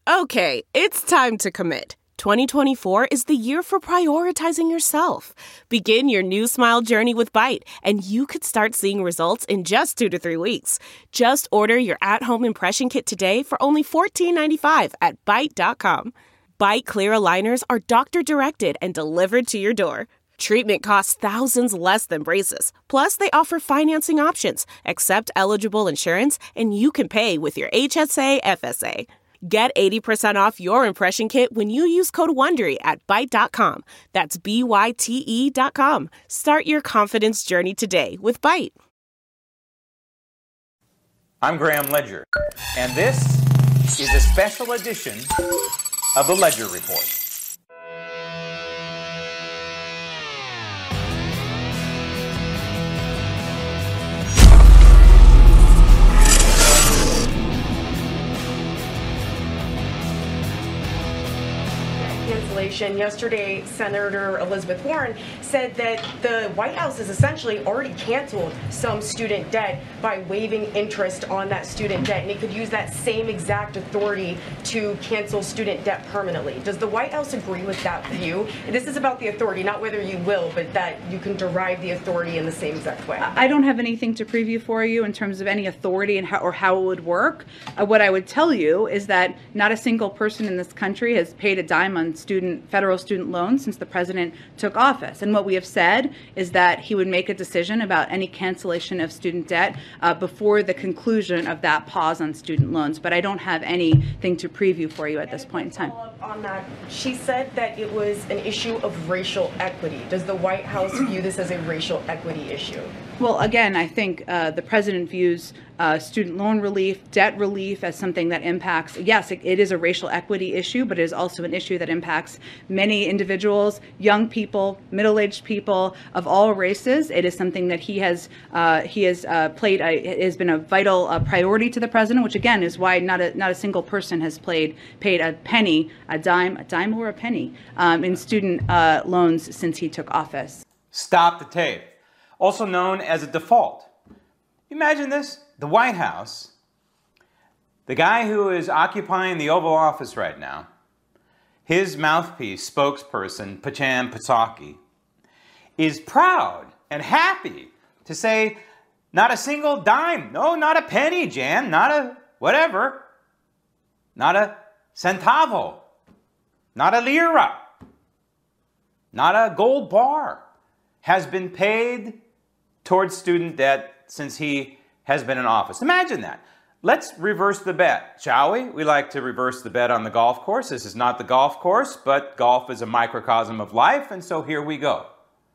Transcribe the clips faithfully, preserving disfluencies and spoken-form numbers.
Okay, it's time to commit. twenty twenty-four is the year for prioritizing yourself. Begin your new smile journey with Byte, and you could start seeing results in just two to three weeks. Just order your at-home impression kit today for only fourteen ninety-five at byte dot com. Byte clear aligners are doctor-directed and delivered to your door. Treatment costs thousands less than braces. Plus, they offer financing options, accept eligible insurance, and you can pay with your H S A F S A. Get eighty percent off your impression kit when you use code WONDERY at byte dot com. That's B Y T E dot com. Start your confidence journey today with Byte. I'm Graham Ledger, and this is a special edition of the Ledger Report. Cancellation. Yesterday, Senator Elizabeth Warren said that the White House has essentially already canceled some student debt by waiving interest on that student debt, and it could use that same exact authority to cancel student debt permanently. Does the White House agree with that view? This is about the authority, not whether you will, but that you can derive the authority in the same exact way. I don't have anything to preview for you in terms of any authority and how, or how it would work. Uh, what I would tell you is that not a single person in this country has paid a dime on student federal student loans since the president took office. And what we have said is that he would make a decision about any cancellation of student debt uh, before the conclusion of that pause on student loans. But I don't have anything to preview for you at this point in time. On that, she said that it was an issue of racial equity. Does the White House view this as a racial equity issue? Well, again, I think uh, the president views uh, student loan relief, debt relief as something that impacts, yes, it, it is a racial equity issue, but it is also an issue that impacts many individuals, young people, middle-aged people of all races. It is something that he has uh, he has uh, played, a, has been a vital uh, priority to the president, which again is why not a not a single person has played paid a penny, a dime, a dime or a penny um, in student uh, loans since he took office. Stop the tape. Also known as a default. Imagine this, the White House, the guy who is occupying the Oval Office right now, his mouthpiece, spokesperson, Pajam Pasaki, is proud and happy to say, not a single dime, no, not a penny, Jan, not a whatever, not a centavo, not a lira, not a gold bar, has been paid towards student debt since he has been in office. Imagine that. Let's reverse the bet, shall we? We like to reverse the bet on the golf course. This is not the golf course, but golf is a microcosm of life, and so here we go.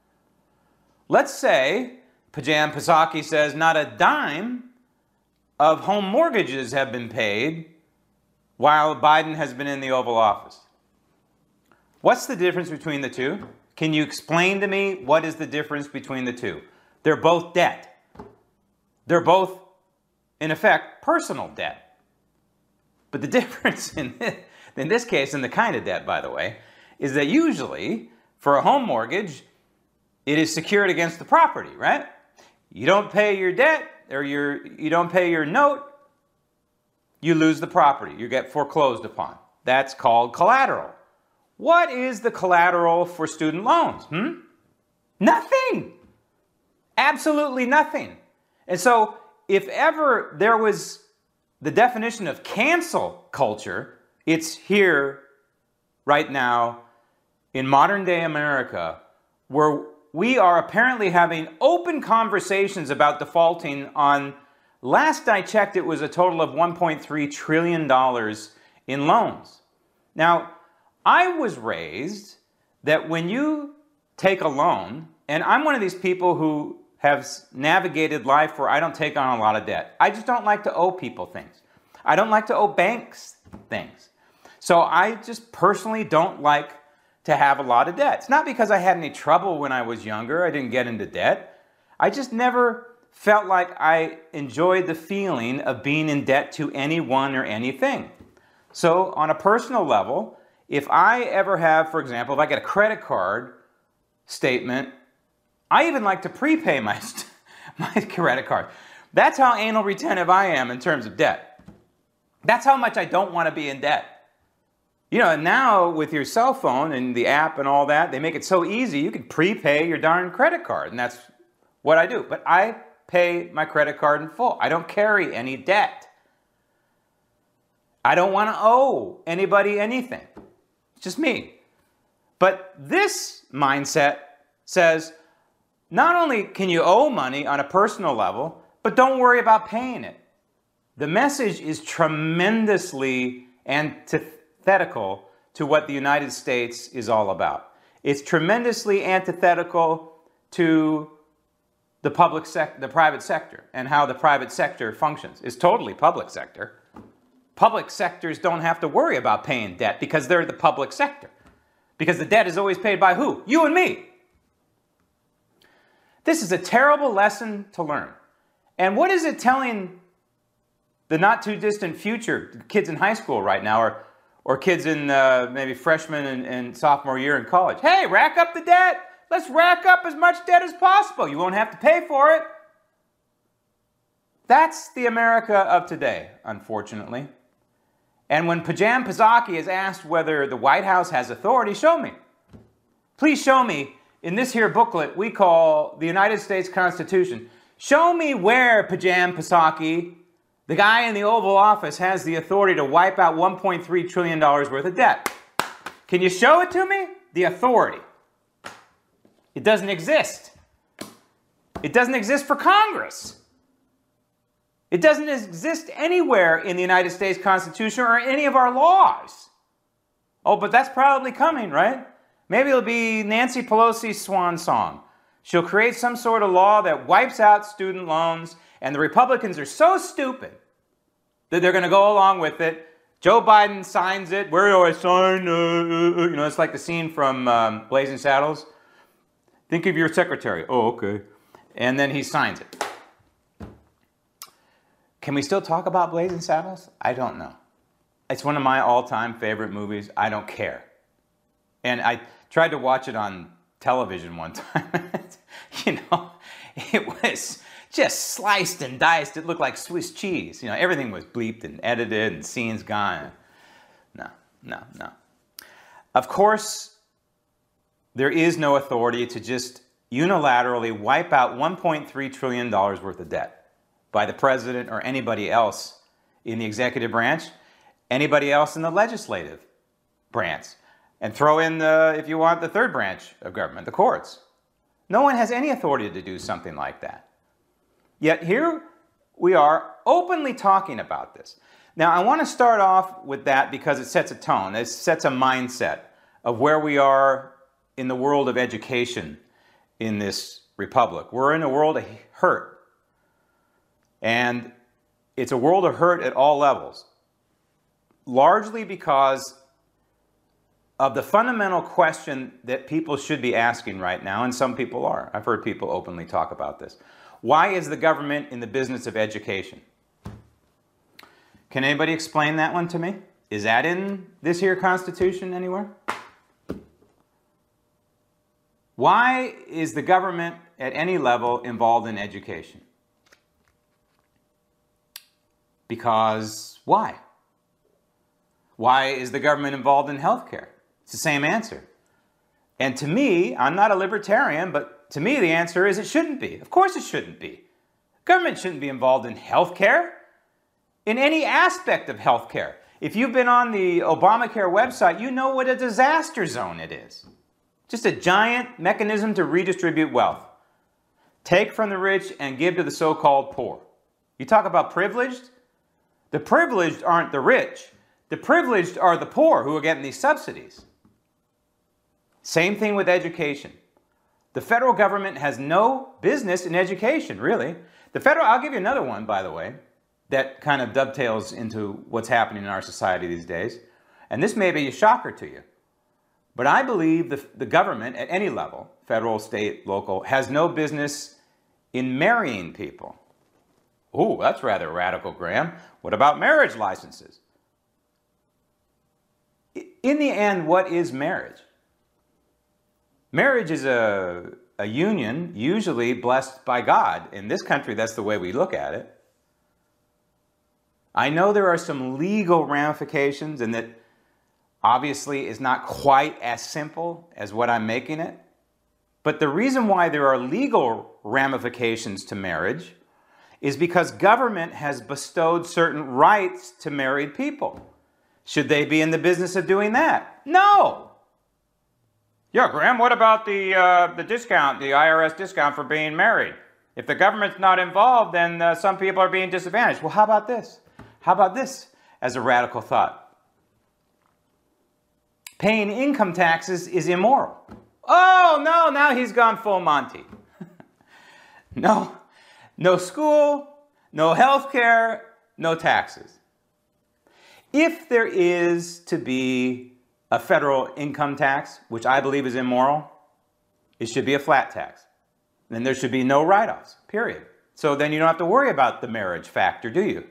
Let's say Pajam Pasaki says not a dime of home mortgages have been paid while Biden has been in the Oval Office. What's the difference between the two? Can you explain to me what is the difference between the two? They're both debt. They're both, in effect, personal debt. But the difference in this, in this case, in the kind of debt, by the way, is that usually, for a home mortgage, it is secured against the property, right? You don't pay your debt, or your, you don't pay your note, you lose the property. You get foreclosed upon. That's called collateral. What is the collateral for student loans? Hmm? Nothing. Absolutely nothing. And so, if ever there was the definition of cancel culture, it's here right now in modern day America, where we are apparently having open conversations about defaulting on, last I checked, it was a total of one point three trillion dollars in loans. Now, I was raised that when you take a loan, and I'm one of these people who have navigated life where I don't take on a lot of debt. I just don't like to owe people things. I don't like to owe banks things. So I just personally don't like to have a lot of debt. It's not because I had any trouble when I was younger. I didn't get into debt. I just never felt like I enjoyed the feeling of being in debt to anyone or anything. So on a personal level, if I ever have, for example, if I get a credit card statement, I even like to prepay my, my credit card. That's how anal retentive I am in terms of debt. That's how much I don't want to be in debt. You know, now with your cell phone and the app and all that, they make it so easy you can prepay your darn credit card. And that's what I do. But I pay my credit card in full. I don't carry any debt. I don't want to owe anybody anything. It's just me. But this mindset says, not only can you owe money on a personal level, but don't worry about paying it. The message is tremendously antithetical to what the United States is all about. It's tremendously antithetical to the public sec- the private sector and how the private sector functions. It's totally public sector. Public sectors don't have to worry about paying debt because they're the public sector. Because the debt is always paid by who? You and me. This is a terrible lesson to learn. And what is it telling the not too distant future, kids in high school right now, or, or kids in uh, maybe freshman and, and sophomore year in college? Hey, rack up the debt. Let's rack up as much debt as possible. You won't have to pay for it. That's the America of today, unfortunately. And when Pajam Pazaki is asked whether the White House has authority, show me. Please show me, in this here booklet we call the United States Constitution, show me where Pajam Pazaki, the guy in the Oval Office, has the authority to wipe out one point three trillion dollars worth of debt. Can you show it to me? The authority. It doesn't exist. It doesn't exist for Congress. It doesn't exist anywhere in the United States Constitution or any of our laws. Oh, but that's probably coming, right? Maybe it'll be Nancy Pelosi's swan song. She'll create some sort of law that wipes out student loans, and the Republicans are so stupid that they're going to go along with it. Joe Biden signs it. Where do I sign? Uh, you know, it's like the scene from um, Blazing Saddles. Think of your secretary. Oh, okay. And then he signs it. Can we still talk about Blazing Saddles? I don't know. It's one of my all-time favorite movies. I don't care. And I tried to watch it on television one time. You know, it was just sliced and diced. It looked like Swiss cheese. You know, everything was bleeped and edited and scenes gone. No, no, no. Of course, there is no authority to just unilaterally wipe out one point three trillion dollars worth of debt by the president or anybody else in the executive branch, anybody else in the legislative branch, and throw in, the, if you want, the third branch of government, the courts. No one has any authority to do something like that. Yet here we are openly talking about this. Now, I want to start off with that because it sets a tone. It sets a mindset of where we are in the world of education in this republic. We're in a world of hurt. And it's a world of hurt at all levels, largely because of the fundamental question that people should be asking right now, and some people are. I've heard people openly talk about this. Why is the government in the business of education? Can anybody explain that one to me? Is that in this here Constitution anywhere? Why is the government at any level involved in education? Because why? Why is the government involved in healthcare? It's the same answer. And to me, I'm not a libertarian, but to me the answer is it shouldn't be. Of course it shouldn't be. Government shouldn't be involved in healthcare, in any aspect of healthcare. If you've been on the Obamacare website, you know what a disaster zone it is. Just a giant mechanism to redistribute wealth. Take from the rich and give to the so-called poor. You talk about privileged? The privileged aren't the rich. The privileged are the poor who are getting these subsidies. Same thing with education. The federal government has no business in education, really. The federal, I'll give you another one, by the way, that kind of dovetails into what's happening in our society these days. And this may be a shocker to you. But I believe the, the government at any level, federal, state, local, has no business in marrying people. Oh, that's rather radical, Graham. What about marriage licenses? In the end, what is marriage? Marriage is a, a union usually blessed by God. In this country, that's the way we look at it. I know there are some legal ramifications and that obviously is not quite as simple as what I'm making it. But the reason why there are legal ramifications to marriage is because government has bestowed certain rights to married people. Should they be in the business of doing that? No. Yeah, Graham, what about the, uh, the discount, the I R S discount for being married? If the government's not involved, then uh, some people are being disadvantaged. Well, how about this? How about this as a radical thought? Paying income taxes is immoral. Oh, no, now he's gone full Monty. No, no school, no health care, no taxes. If there is to be a federal income tax, which I believe is immoral, it should be a flat tax. Then there should be no write-offs, period. So then you don't have to worry about the marriage factor, do you?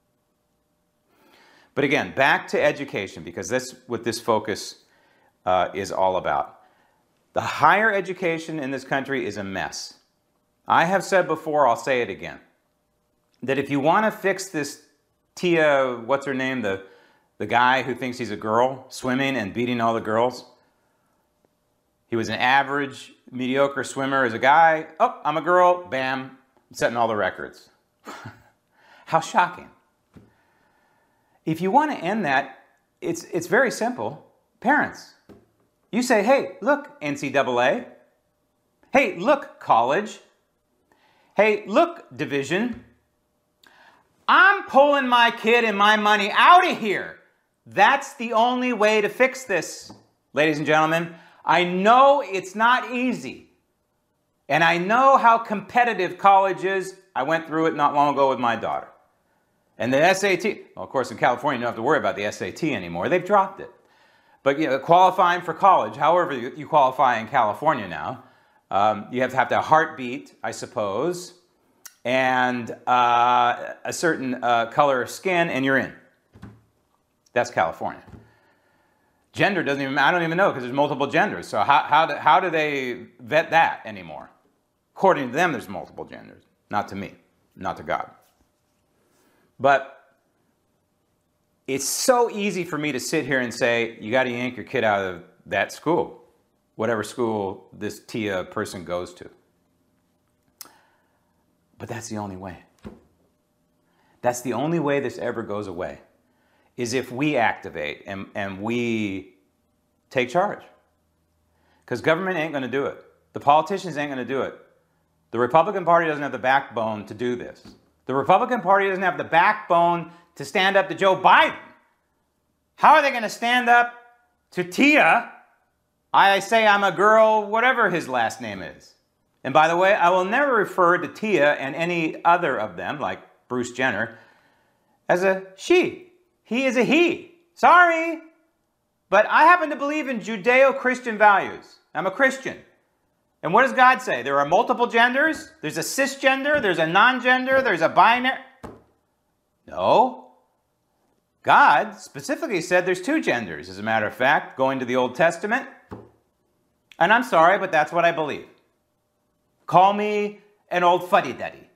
But again, back to education, because that's what this focus uh, is all about. The higher education in this country is a mess. I have said before, I'll say it again, that if you want to fix this Tia, what's her name, the, the guy who thinks he's a girl, swimming and beating all the girls, he was an average, mediocre swimmer as a guy. Oh, I'm a girl, bam, I'm setting all the records. How shocking. If you want to end that, it's, it's very simple. Parents, you say, hey, look, N C double A. Hey, look, college. Hey, look, division. I'm pulling my kid and my money out of here. That's the only way to fix this, ladies and gentlemen. I know it's not easy. And I know how competitive college is. I went through it not long ago with my daughter. And the S A T, well, of course, in California, you don't have to worry about the S A T anymore. They've dropped it. But you know, qualifying for college, however you, you qualify in California now, um, you have to have to have a heartbeat, I suppose, and uh, a certain uh, color of skin, and you're in. That's California. Gender doesn't even, I don't even know, because there's multiple genders. So how, how, do, how do they vet that anymore? According to them, there's multiple genders. Not to me, not to God. But it's so easy for me to sit here and say, you got to yank your kid out of that school, whatever school this Tia person goes to. But that's the only way. That's the only way this ever goes away, is if we activate and, and we take charge. Because government ain't going to do it. The politicians ain't going to do it. The Republican Party doesn't have the backbone to do this. The Republican Party doesn't have the backbone to stand up to Joe Biden. How are they going to stand up to Tia? I say I'm a girl, whatever his last name is. And by the way, I will never refer to Tia and any other of them, like Bruce Jenner, as a she. He is a he. Sorry. But I happen to believe in Judeo-Christian values. I'm a Christian. And what does God say? There are multiple genders. There's a cisgender. There's a non-gender. There's a binary. No. God specifically said there's two genders, as a matter of fact, going to the Old Testament. And I'm sorry, but that's what I believe. Call me an old fuddy-duddy.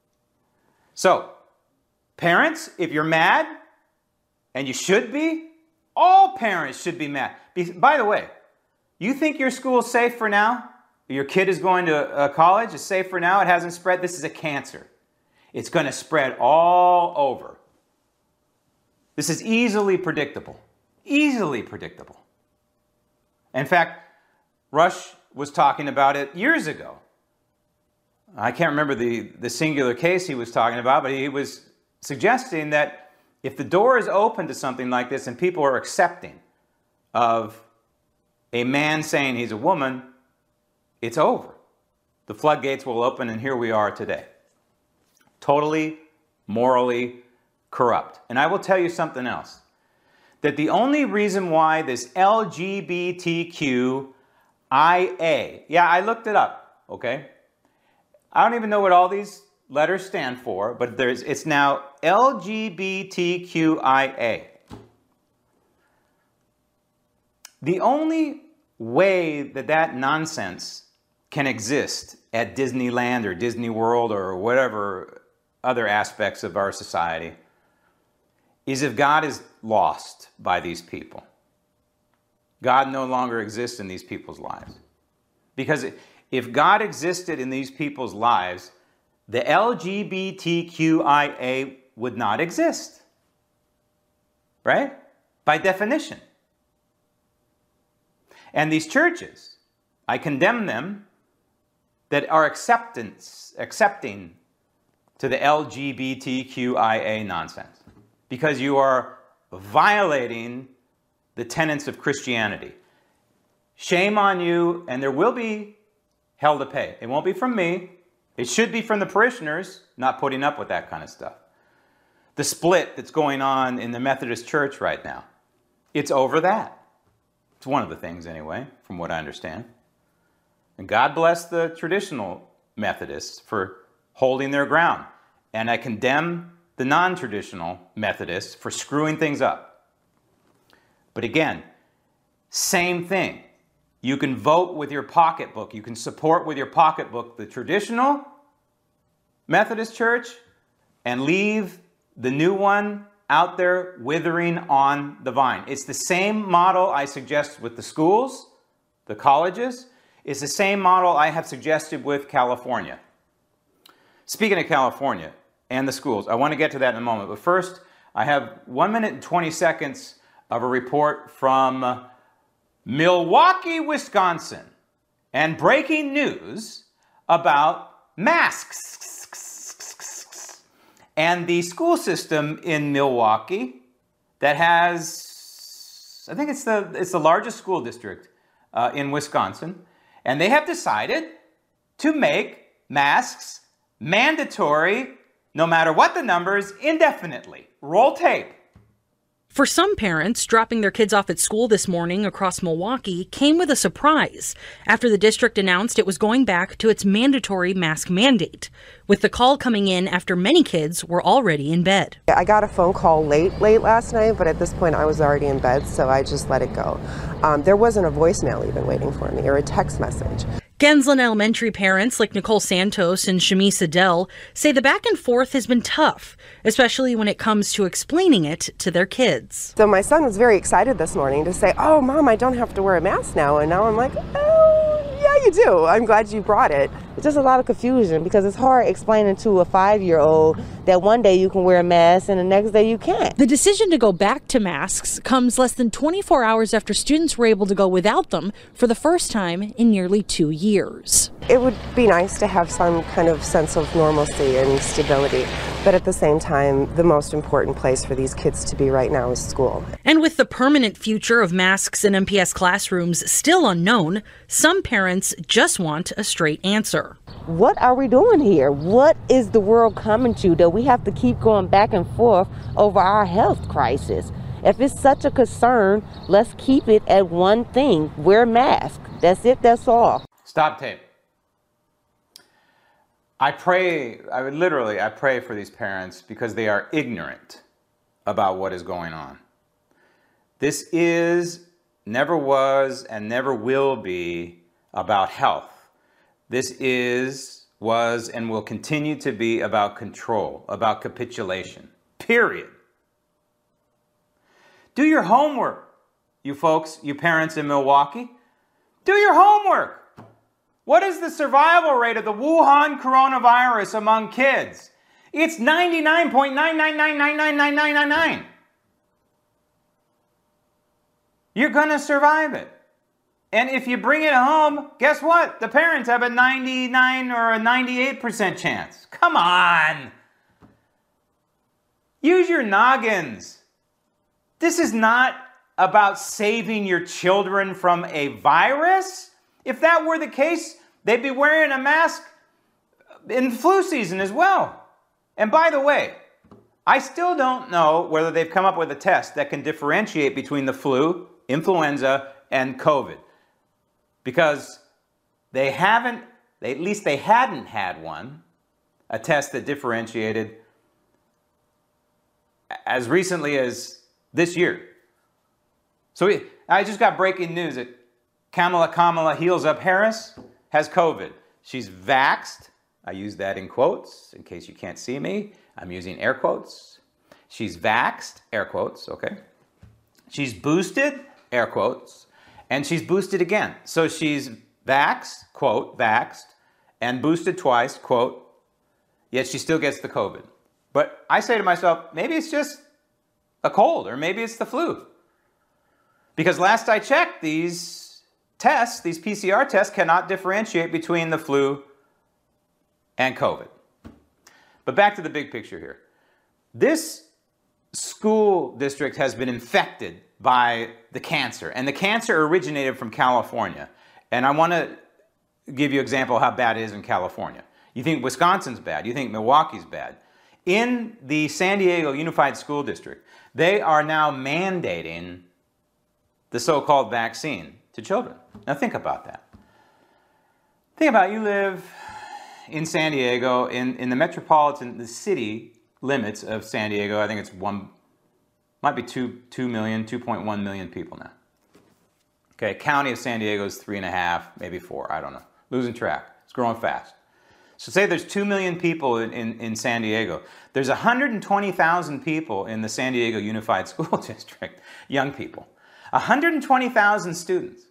So, parents, if you're mad, and you should be, all parents should be mad. By the way, you think your school's safe for now? Your kid is going to a college, is safe for now, it hasn't spread? This is a cancer. It's going to spread all over. This is easily predictable. Easily predictable. In fact, Rush was talking about it years ago. I can't remember the, the singular case he was talking about, but he was suggesting that if the door is open to something like this and people are accepting of a man saying he's a woman, it's over. The floodgates will open, and here we are today. Totally, morally corrupt. And I will tell you something else. That the only reason why this L G B T Q I A, yeah, I looked it up, okay? I don't even know what all these letters stand for, but there's, it's now L G B T Q I A. The only way that that nonsense can exist at Disneyland or Disney World or whatever other aspects of our society is if God is lost by these people. God no longer exists in these people's lives. Because if God existed in these people's lives, the L G B T Q I A would not exist. Right? By definition. And these churches, I condemn them that are acceptance, accepting to the L G B T Q I A nonsense. Because you are violating the tenets of Christianity. Shame on you, and there will be hell to pay. It won't be from me. It should be from the parishioners not putting up with that kind of stuff. The split that's going on in the Methodist Church right now, it's over that. It's one of the things anyway, from what I understand. And God bless the traditional Methodists for holding their ground. And I condemn the non-traditional Methodists for screwing things up. But again, same thing. You can vote with your pocketbook. You can support with your pocketbook the traditional Methodist Church and leave the new one out there withering on the vine. It's the same model I suggest with the schools, the colleges. It's the same model I have suggested with California. Speaking of California and the schools, I want to get to that in a moment. But first, I have one minute and twenty seconds of a report from Milwaukee, Wisconsin, and breaking news about masks. And the school system in Milwaukee that has, I think it's the, it's the largest school district uh, in Wisconsin, and they have decided to make masks mandatory, no matter what the numbers, indefinitely. Roll tape. For some parents, dropping their kids off at school this morning across Milwaukee came with a surprise after the district announced it was going back to its mandatory mask mandate, with the call coming in after many kids were already in bed. I got a phone call late, late last night, but at this point I was already in bed, so I just let it go. Um, there wasn't a voicemail even waiting for me or a text message. Gensland Elementary parents like Nicole Santos and Shamise Adele say the back and forth has been tough, especially when it comes to explaining it to their kids. So my son was very excited this morning to say, oh, Mom, I don't have to wear a mask now. And now I'm like, oh, yeah, you do. I'm glad you brought it. It's just a lot of confusion because it's hard explaining to a five-year-old that one day you can wear a mask and the next day you can't. The decision to go back to masks comes less than twenty-four hours after students were able to go without them for the first time in nearly two years. It would be nice to have some kind of sense of normalcy and stability, but at the same time, the most important place for these kids to be right now is school. And with the permanent future of masks in M P S classrooms still unknown, some parents just want a straight answer. What are we doing here? What is the world coming to that we have to keep going back and forth over our health crisis? If it's such a concern, let's keep it at one thing. Wear masks. That's it. That's all. Stop tape. I pray, I would literally, I pray for these parents because they are ignorant about what is going on. This is, never was, and never will be about health. This is, was, and will continue to be about control, about capitulation. Period. Do your homework, you folks, you parents in Milwaukee. Do your homework. What is the survival rate of the Wuhan coronavirus among kids? It's ninety-nine point nine nine nine nine nine nine nine nine nine. You're going to survive it. And if you bring it home, guess what? The parents have a ninety-nine or a ninety-eight percent chance. Come on. Use your noggins. This is not about saving your children from a virus. If that were the case, they'd be wearing a mask in flu season as well. And by the way, I still don't know whether they've come up with a test that can differentiate between the flu, influenza, and COVID. Because they haven't, they, at least they hadn't had one, a test that differentiated as recently as this year. So we, I just got breaking news that Kamala Kamala Heels Up Harris has COVID. She's vaxxed. I use that in quotes in case you can't see me. I'm using air quotes. She's vaxxed, air quotes, okay. She's boosted, air quotes. And she's boosted again. So she's vaxxed, quote, vaxxed, and boosted twice, quote, yet she still gets the COVID. But I say to myself, maybe it's just a cold, or maybe it's the flu. Because last I checked, these tests, these P C R tests, cannot differentiate between the flu and COVID. But back to the big picture here. This school district has been infected by the cancer, and the cancer originated from California. And I want to give you an example of how bad it is in California. You think Wisconsin's bad, you think Milwaukee's bad. In the San Diego Unified School District, they are now mandating the so-called vaccine to children. Now think about that. Think about, you live in San Diego, in, in the metropolitan, the city limits of San Diego. I think it's one, might be two, two million, two point one million people now. Okay, county of San Diego is three and a half, maybe four, I don't know. Losing track, it's growing fast. So say there's two million people in, in, in San Diego. There's one hundred twenty thousand people in the San Diego Unified School District, young people. one hundred twenty thousand students.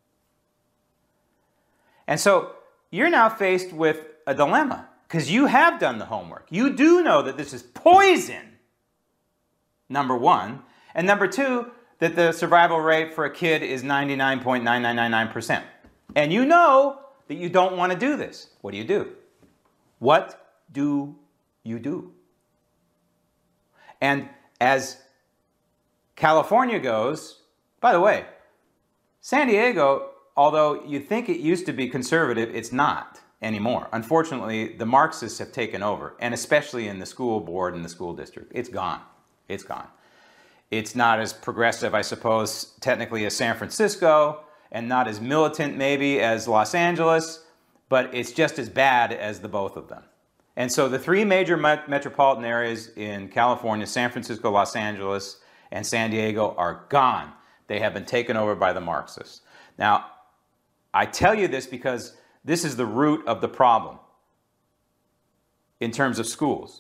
And so you're now faced with a dilemma, because you have done the homework. You do know that this is poison, number one. And number two, that the survival rate for a kid is ninety-nine point nine nine nine nine percent. And you know that you don't want to do this. What do you do? What do you do? And as California goes, by the way, San Diego, although you think it used to be conservative, it's not anymore. Unfortunately, the Marxists have taken over, and especially in the school board and the school district. It's gone. It's gone. It's not as progressive, I suppose, technically as San Francisco, and not as militant maybe as Los Angeles, but it's just as bad as the both of them. And so the three major met- metropolitan areas in California, San Francisco, Los Angeles, and San Diego, are gone. They have been taken over by the Marxists. Now, I tell you this because this is the root of the problem in terms of schools.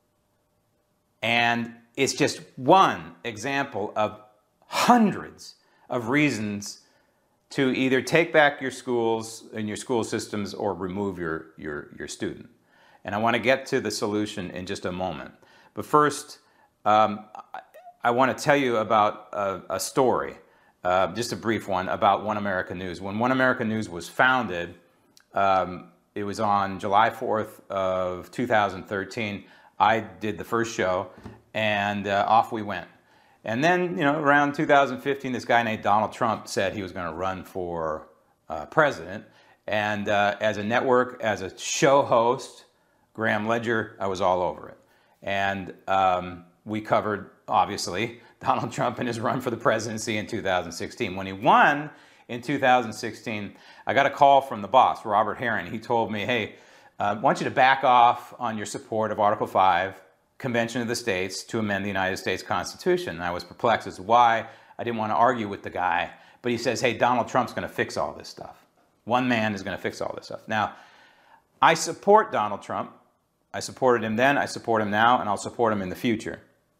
And it's just one example of hundreds of reasons to either take back your schools and your school systems or remove your, your, your student. And I want to get to the solution in just a moment. But first, um, I, I want to tell you about a, a story, uh, just a brief one, about One America News. When One America News was founded, um, it was on July fourth of two thousand thirteen. I did the first show, and uh, off we went. And then, you know, around two thousand fifteen, this guy named Donald Trump said he was going to run for uh, president. And uh, as a network, as a show host, Graham Ledger, I was all over it. And um, we covered, obviously, Donald Trump and his run for the presidency in two thousand sixteen. When he won in two thousand sixteen, I got a call from the boss, Robert Herring. He told me, hey, uh, I want you to back off on your support of Article five, Convention of the States, to amend the United States Constitution. And I was perplexed as to why. I didn't want to argue with the guy. But he says, hey, Donald Trump's going to fix all this stuff. One man is going to fix all this stuff. Now, I support Donald Trump. I supported him then, I support him now, and I'll support him in the future.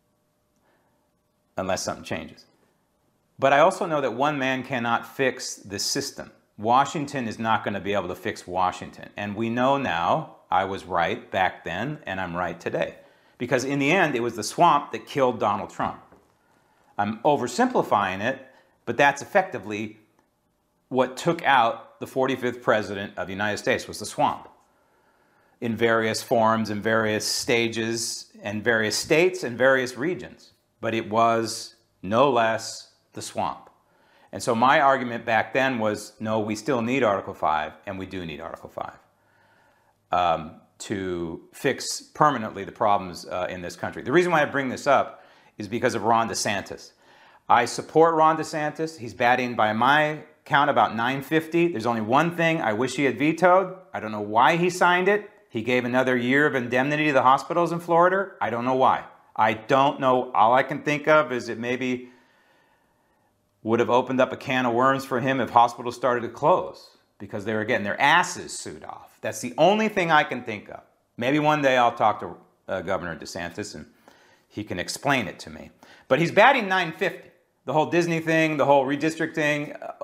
Unless something changes. But I also know that one man cannot fix the system. Washington is not going to be able to fix Washington. And we know now, I was right back then, and I'm right today. Because in the end, it was the swamp that killed Donald Trump. I'm oversimplifying it, but that's effectively what took out the forty-fifth president of the United States, was the swamp. In various forms, in various stages, and various states and various regions. But it was no less the swamp. And so my argument back then was, no, we still need Article five, and we do need Article five. Um, to fix permanently the problems uh, in this country. The reason why I bring this up is because of Ron DeSantis. I support Ron DeSantis. He's batting, by my count, about nine fifty. There's only one thing I wish he had vetoed. I don't know why he signed it. He gave another year of indemnity to the hospitals in Florida. I don't know why. I don't know. All I can think of is it maybe would have opened up a can of worms for him if hospitals started to close, because they were getting their asses sued off. That's the only thing I can think of. Maybe one day I'll talk to uh, Governor DeSantis and he can explain it to me. But he's batting nine fifty. The whole Disney thing, the whole redistricting, uh,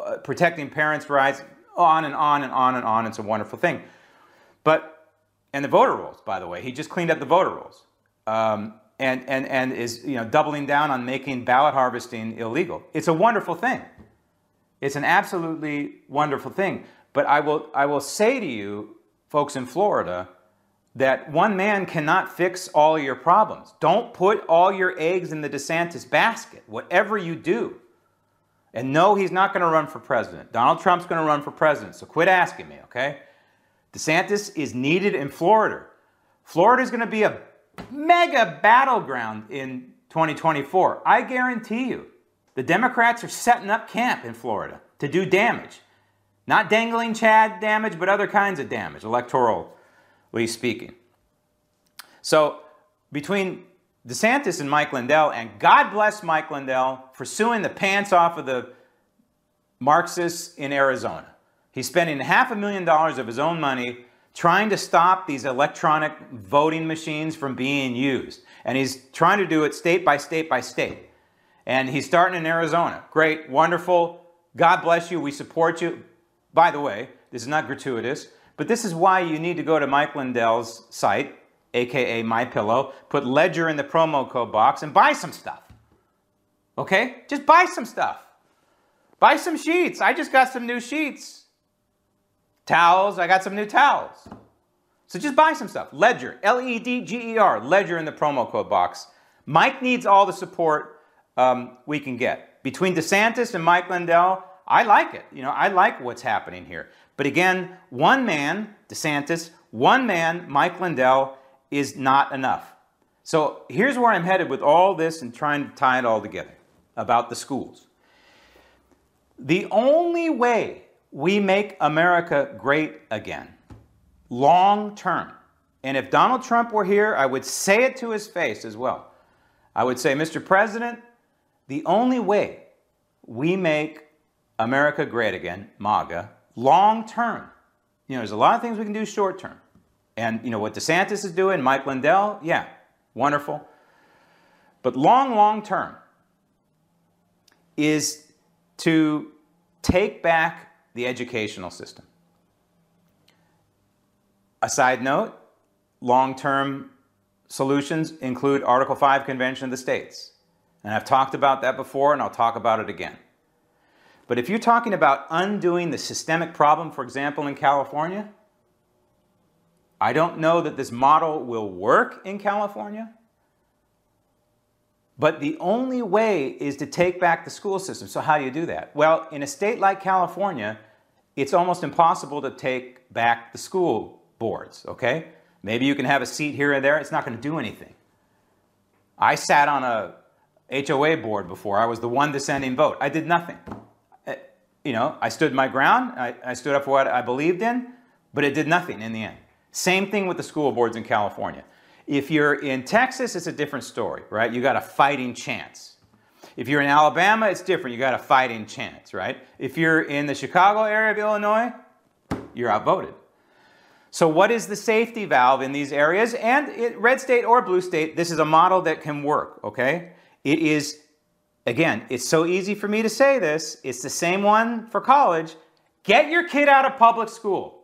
uh, protecting parents' rights, on and on and on and on. It's a wonderful thing. But, and the voter rolls, by the way, he just cleaned up the voter rolls. Um, and, and, and is, you know, doubling down on making ballot harvesting illegal. It's a wonderful thing. It's an absolutely wonderful thing. But I will, I will say to you, folks in Florida, that one man cannot fix all your problems. Don't put all your eggs in the DeSantis basket, whatever you do. And no, he's not going to run for president. Donald Trump's going to run for president, so quit asking me, okay? DeSantis is needed in Florida. Florida is going to be a mega battleground in twenty twenty-four. I guarantee you, the Democrats are setting up camp in Florida to do damage. Not dangling Chad damage, but other kinds of damage, electorally speaking. So between DeSantis and Mike Lindell, and God bless Mike Lindell for suing the pants off of the Marxists in Arizona. He's spending half a million dollars of his own money trying to stop these electronic voting machines from being used. And he's trying to do it state by state by state. And he's starting in Arizona. Great, wonderful. God bless you. We support you. By the way, this is not gratuitous, but this is why you need to go to Mike Lindell's site, aka MyPillow, put Ledger in the promo code box and buy some stuff. Okay? Just buy some stuff. Buy some sheets. I just got some new sheets. Towels. I got some new towels. So just buy some stuff. Ledger. L E D G E R. Ledger in the promo code box. Mike needs all the support um, we can get. Between DeSantis and Mike Lindell, I like it. You know, I like what's happening here. But again, one man, DeSantis, one man, Mike Lindell, is not enough. So here's where I'm headed with all this and trying to tie it all together about the schools. The only way we make America great again, long term, and if Donald Trump were here, I would say it to his face as well. I would say, Mister President, the only way we make America great again, MAGA, long term, you know, there's a lot of things we can do short term. And, you know, what DeSantis is doing, Mike Lindell, yeah, wonderful. But long, long term is to take back the educational system. A side note, long-term solutions include Article five Convention of the States. And I've talked about that before, and I'll talk about it again. But if you're talking about undoing the systemic problem, for example, in California, I don't know that this model will work in California, but the only way is to take back the school system. So how do you do that? Well, in a state like California, it's almost impossible to take back the school boards, okay? Maybe you can have a seat here or there. It's not going to do anything. I sat on a H O A board before. I was the one dissenting vote. I did nothing. You know, I stood my ground. I, I stood up for what I believed in, but it did nothing in the end. Same thing with the school boards in California. If you're in Texas, it's a different story, right? You got a fighting chance. If you're in Alabama, it's different. You got a fighting chance, right? If you're in the Chicago area of Illinois, you're outvoted. So what is the safety valve in these areas? And it, red state or blue state, this is a model that can work, okay? It is, again, it's so easy for me to say this. It's the same one for college. Get your kid out of public school.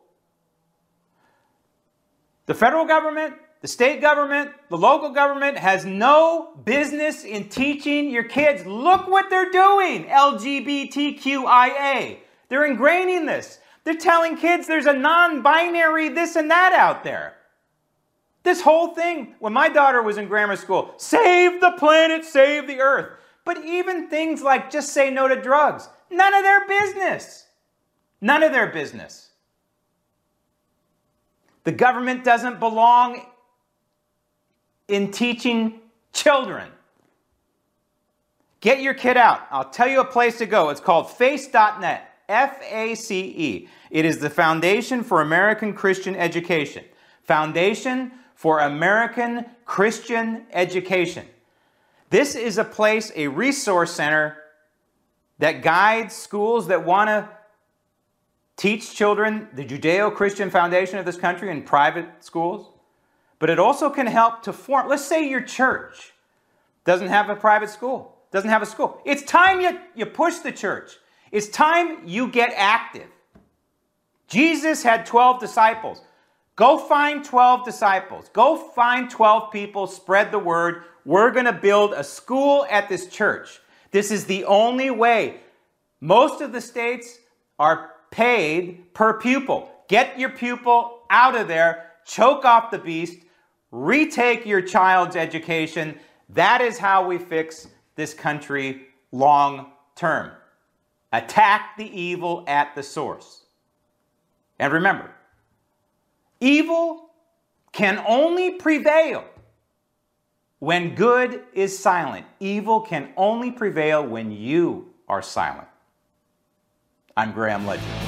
The federal government, the state government, the local government has no business in teaching your kids. Look what they're doing, L G B T Q I A. They're ingraining this. They're telling kids there's a non-binary this and that out there. This whole thing, when my daughter was in grammar school, save the planet, save the earth. But even things like just say no to drugs, none of their business. None of their business. The government doesn't belong in teaching children. Get your kid out. I'll tell you a place to go. It's called face dot net. F A C E. It is the Foundation for American Christian Education. Foundation for American Christian Education. This is a place, a resource center that guides schools that want to teach children the Judeo-Christian foundation of this country in private schools. But it also can help to form, let's say your church doesn't have a private school, doesn't have a school. It's time you, you push the church It's time you get active. Jesus had twelve disciples. Go find twelve disciples. Go find twelve people, spread the word. We're going to build a school at this church. This is the only way. Most of the states are paid per pupil. Get your pupil out of there, choke off the beast, retake your child's education. That is how we fix this country long term. Attack the evil at the source. And remember, evil can only prevail when good is silent. Evil can only prevail when you are silent. I'm Graham Ledger.